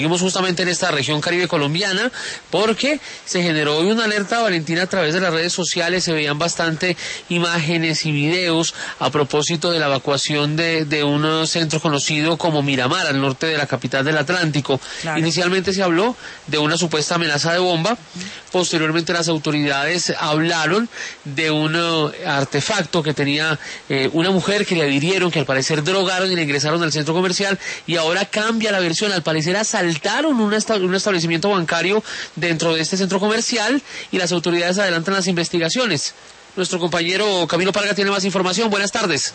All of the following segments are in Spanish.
Seguimos justamente en esta región caribe colombiana porque se generó hoy una alerta, Valentina, a través de las redes sociales. Se veían bastante imágenes y videos a propósito de la evacuación de un centro conocido como Miramar, al norte de la capital del Atlántico. Claro. Inicialmente se habló de una supuesta amenaza de bomba. Posteriormente las autoridades hablaron de un artefacto que tenía una mujer que le adhirieron, que al parecer drogaron y le ingresaron al centro comercial, y ahora cambia la versión. Al parecer asaltaron un establecimiento bancario dentro de este centro comercial y las autoridades adelantan las investigaciones. Nuestro compañero Camilo Parga tiene más información. Buenas tardes.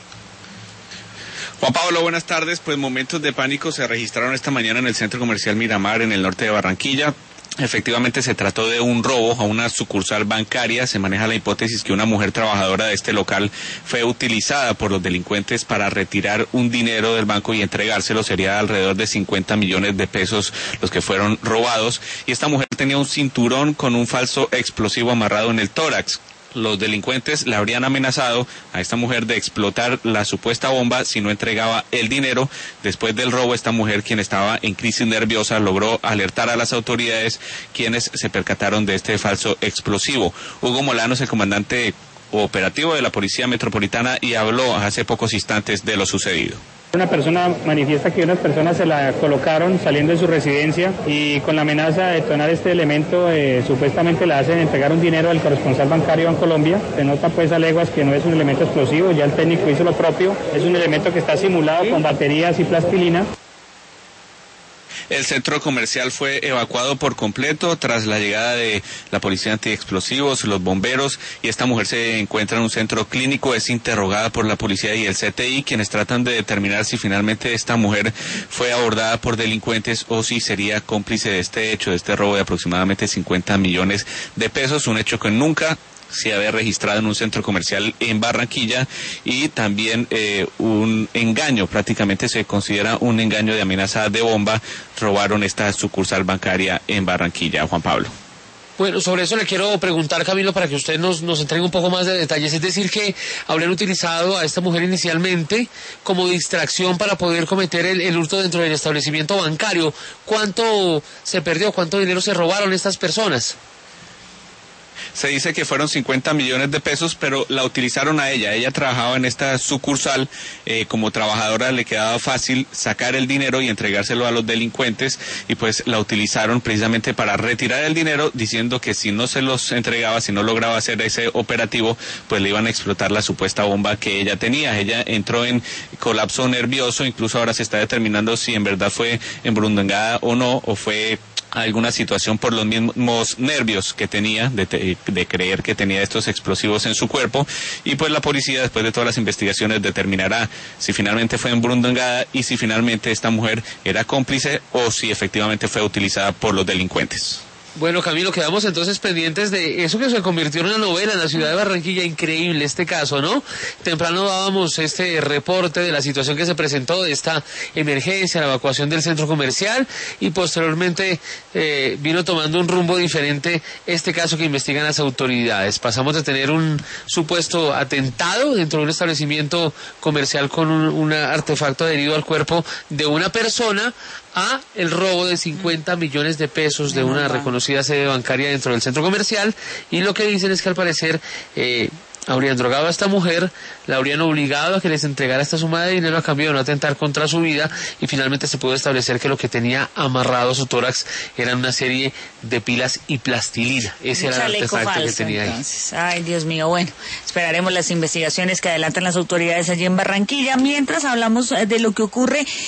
Juan Pablo, buenas tardes. Pues momentos de pánico se registraron esta mañana en el centro comercial Miramar, en el norte de Barranquilla. Efectivamente se trató de un robo a una sucursal bancaria. Se maneja la hipótesis que una mujer trabajadora de este local fue utilizada por los delincuentes para retirar un dinero del banco y entregárselo. Sería alrededor de 50 millones de pesos los que fueron robados. Y esta mujer tenía un cinturón con un falso explosivo amarrado en el tórax. Los delincuentes le habrían amenazado a esta mujer de explotar la supuesta bomba si no entregaba el dinero. Después del robo, esta mujer, quien estaba en crisis nerviosa, logró alertar a las autoridades, quienes se percataron de este falso explosivo. Hugo Molano es el comandante operativo de la Policía Metropolitana y habló hace pocos instantes de lo sucedido. Una persona manifiesta que unas personas se la colocaron saliendo de su residencia y con la amenaza de detonar este elemento supuestamente le hacen entregar un dinero al corresponsal bancario en Colombia. Se nota pues a leguas que no es un elemento explosivo, ya el técnico hizo lo propio, es un elemento que está simulado con baterías y plastilina. El centro comercial fue evacuado por completo tras la llegada de la policía antiexplosivos, los bomberos, y esta mujer se encuentra en un centro clínico. Es interrogada por la policía y el CTI, quienes tratan de determinar si finalmente esta mujer fue abordada por delincuentes o si sería cómplice de este hecho, de este robo de aproximadamente 50 millones de pesos, un hecho que nunca se había registrado en un centro comercial en Barranquilla, y también un engaño, prácticamente se considera un engaño de amenaza de bomba. Robaron esta sucursal bancaria en Barranquilla, Juan Pablo. Bueno, sobre eso le quiero preguntar, Camilo, para que usted nos entregue un poco más de detalles. Es decir, que habrían utilizado a esta mujer inicialmente como distracción para poder cometer el hurto dentro del establecimiento bancario. ¿Cuánto se perdió? ¿Cuánto dinero se robaron estas personas? Se dice que fueron 50 millones de pesos, pero la utilizaron a ella. Ella trabajaba en esta sucursal, como trabajadora le quedaba fácil sacar el dinero y entregárselo a los delincuentes, y pues la utilizaron precisamente para retirar el dinero, diciendo que si no se los entregaba, si no lograba hacer ese operativo, pues le iban a explotar la supuesta bomba que ella tenía. Ella entró en colapso nervioso, incluso ahora se está determinando si en verdad fue embrundengada o no, o fue alguna situación por los mismos nervios que tenía, de creer que tenía estos explosivos en su cuerpo. Y pues la policía, después de todas las investigaciones, determinará si finalmente fue embrundengada y si finalmente esta mujer era cómplice o si efectivamente fue utilizada por los delincuentes. Bueno, Camilo, quedamos entonces pendientes de eso que se convirtió en una novela en la ciudad de Barranquilla. Increíble este caso, ¿no? Temprano dábamos este reporte de la situación que se presentó, de esta emergencia, la evacuación del centro comercial, y posteriormente vino tomando un rumbo diferente este caso que investigan las autoridades. Pasamos de tener un supuesto atentado dentro de un establecimiento comercial con un artefacto adherido al cuerpo de una persona a el robo de 50 millones de pesos de una reconocida sede bancaria dentro del centro comercial. Y lo que dicen es que al parecer habrían drogado a esta mujer, la habrían obligado a que les entregara esta suma de dinero a cambio de no atentar contra su vida, y finalmente se pudo establecer que lo que tenía amarrado a su tórax eran una serie de pilas y plastilina. Ese era el artefacto falso, que tenía entonces. Ahí. Ay, Dios mío, bueno, esperaremos las investigaciones que adelantan las autoridades allí en Barranquilla. Mientras hablamos de lo que ocurre